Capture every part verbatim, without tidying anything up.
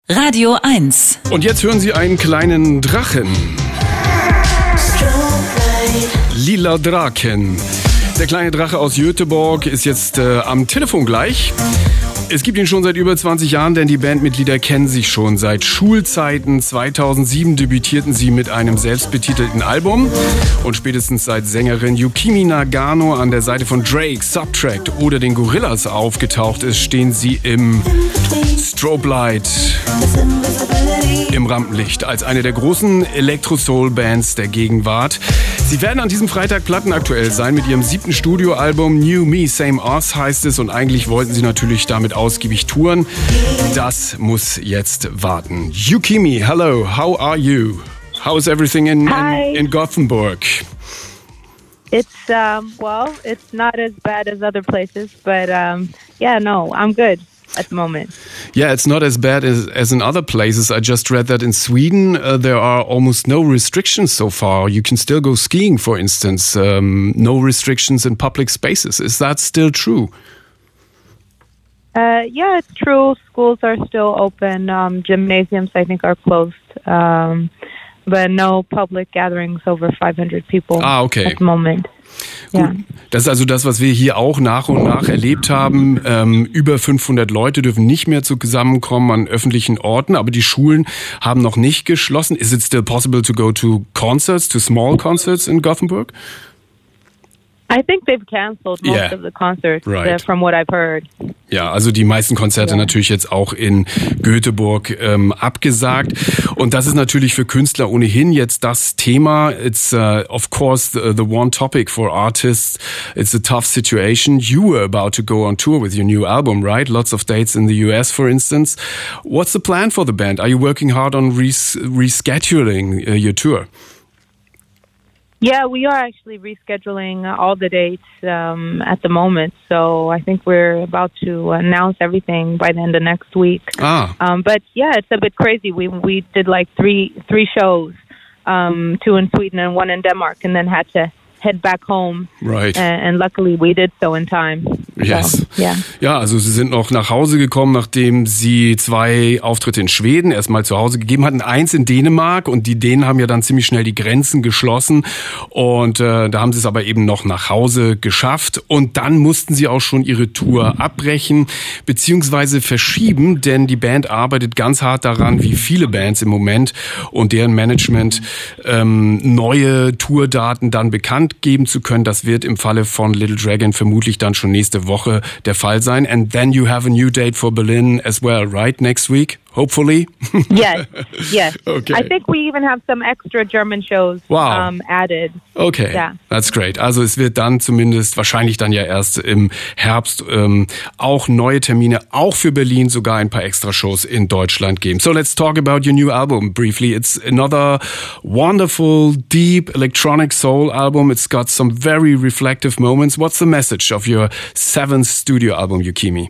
Radio eins. Und jetzt hören Sie einen kleinen Drachen. Lila Draken. Der kleine Drache aus Göteborg ist jetzt äh, am Telefon gleich. Es gibt ihn schon seit über zwanzig Jahren, denn die Bandmitglieder kennen sich schon seit Schulzeiten. zweitausendsieben debütierten sie mit einem selbstbetitelten Album. Und spätestens seit Sängerin Yukimi Nagano an der Seite von Drake, Subtract oder den Gorillaz aufgetaucht ist, stehen sie im Strobe Light, im Rampenlicht, als eine der großen Elektro-Soul-Bands der Gegenwart. Sie werden an diesem Freitag plattenaktuell sein mit ihrem siebten Studioalbum New Me, Same Us heißt es. Und eigentlich wollten sie natürlich damit ausgiebig touren. Das muss jetzt warten. Yukimi, hello, how are you? How is everything in, in, in Gothenburg? It's, um, well, it's not as bad as other places, but um, yeah, no, I'm good at the moment. Yeah, it's not as bad as, as in other places. I just read that in Sweden uh, there are almost no restrictions so far. You can still go skiing, for instance. Um, no restrictions in public spaces. Is that still true? Uh, yeah, it's true. Schools are still open. Um, gymnasiums, I think, are closed. Um, but no public gatherings over five hundred people ah, okay. at the moment. Gut. Ja. Das ist also das, was wir hier auch nach und nach erlebt haben. Ähm, über fünfhundert Leute dürfen nicht mehr zusammenkommen an öffentlichen Orten, aber die Schulen haben noch nicht geschlossen. Is it still possible to go to concerts, to small concerts in Gothenburg? I think they've canceled most yeah. of the concerts, right. uh, from what I've heard. Ja, also die meisten Konzerte ja. natürlich jetzt auch in Göteborg ähm, abgesagt. Und das ist natürlich für Künstler ohnehin jetzt das Thema. It's uh, of course the, the one topic for artists. It's a tough situation. You were about to go on tour with your new album, right? Lots of dates in the U S, for instance. What's the plan for the band? Are you working hard on res- rescheduling uh, your tour? Yeah, we are actually rescheduling all the dates um, at the moment. So I think we're about to announce everything by the end of next week. Ah. Um, but yeah, it's a bit crazy. We we did like three three shows, um, two in Sweden and one in Denmark, and then had to head back home. Right. And, and luckily we did so in time. Yes. So, yeah. Ja, also sie sind noch nach Hause gekommen, nachdem sie zwei Auftritte in Schweden erstmal zu Hause gegeben hatten, eins in Dänemark, und die Dänen haben ja dann ziemlich schnell die Grenzen geschlossen, und äh, da haben sie es aber eben noch nach Hause geschafft, und dann mussten sie auch schon ihre Tour abbrechen beziehungsweise verschieben, denn die Band arbeitet ganz hart daran, wie viele Bands im Moment, und deren Management ähm, neue Tourdaten dann bekannt geben zu können. Das wird im Falle von Little Dragon vermutlich dann schon nächste Woche der Fall sein. And then you have a new date for Berlin as well, right? Next week, hopefully? Yes, yes. Okay. I think we even have some extra German shows wow. um, added. Okay, yeah. That's great. Also es wird dann zumindest, wahrscheinlich dann ja erst im Herbst, ähm, auch neue Termine, auch für Berlin, sogar ein paar extra Shows in Deutschland geben. So let's talk about your new album briefly. It's another wonderful, deep electronic soul album. It's got some very reflective moments. What's the message of your seventh studio album, Yukimi?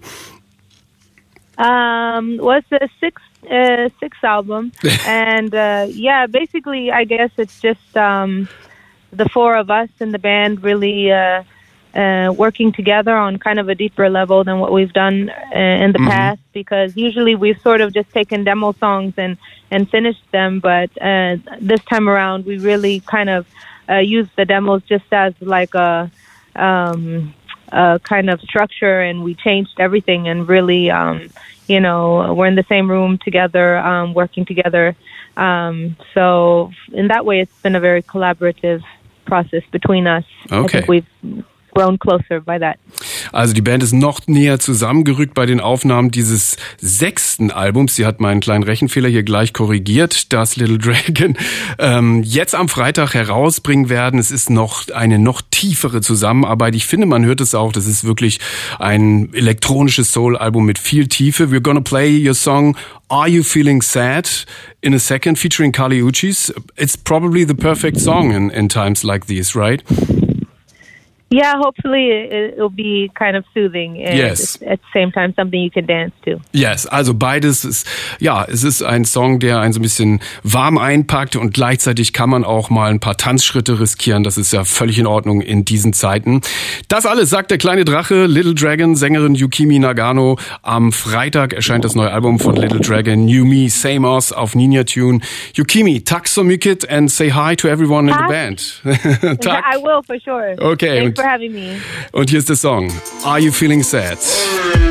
Um, was the sixth uh, sixth album, and uh, yeah, basically, I guess it's just um, the four of us in the band really uh, uh, working together on kind of a deeper level than what we've done uh, in the mm-hmm. past. Because usually we've sort of just taken demo songs and and finished them, but uh, this time around we really kind of uh, used the demos just as like a um, uh, kind of structure, and we changed everything and really, um, you know, we're in the same room together, um, working together. Um, so in that way, it's been a very collaborative process between us. Okay. I think we've grown closer by that. Also die Band ist noch näher zusammengerückt bei den Aufnahmen dieses sechsten Albums. Sie hat meinen kleinen Rechenfehler hier gleich korrigiert, das Little Dragon ähm, jetzt am Freitag herausbringen werden. Es ist noch eine noch tiefere Zusammenarbeit. Ich finde, man hört es auch, das ist wirklich ein elektronisches Soul-Album mit viel Tiefe. We're gonna play your song Are You Feeling Sad in a second, featuring Kali Uchis. It's probably the perfect song in, in times like these, right? Yeah, hopefully it, it'll be kind of soothing and yes. at the same time something you can dance to. Yes, also beides ist, ja, es ist ein Song, der einen so ein bisschen warm einpackt und gleichzeitig kann man auch mal ein paar Tanzschritte riskieren. Das ist ja völlig in Ordnung in diesen Zeiten. Das alles sagt der kleine Drache, Little Dragon, Sängerin Yukimi Nagano. Am Freitag erscheint das neue Album von Little Dragon, New Me, Same Us auf Ninja Tune. Yukimi, tack so mycket and say hi to everyone in Tack. the band. Tack. I will for sure. Okay. Thanks for having me. Und hier ist der Song, Are You Feeling Sad?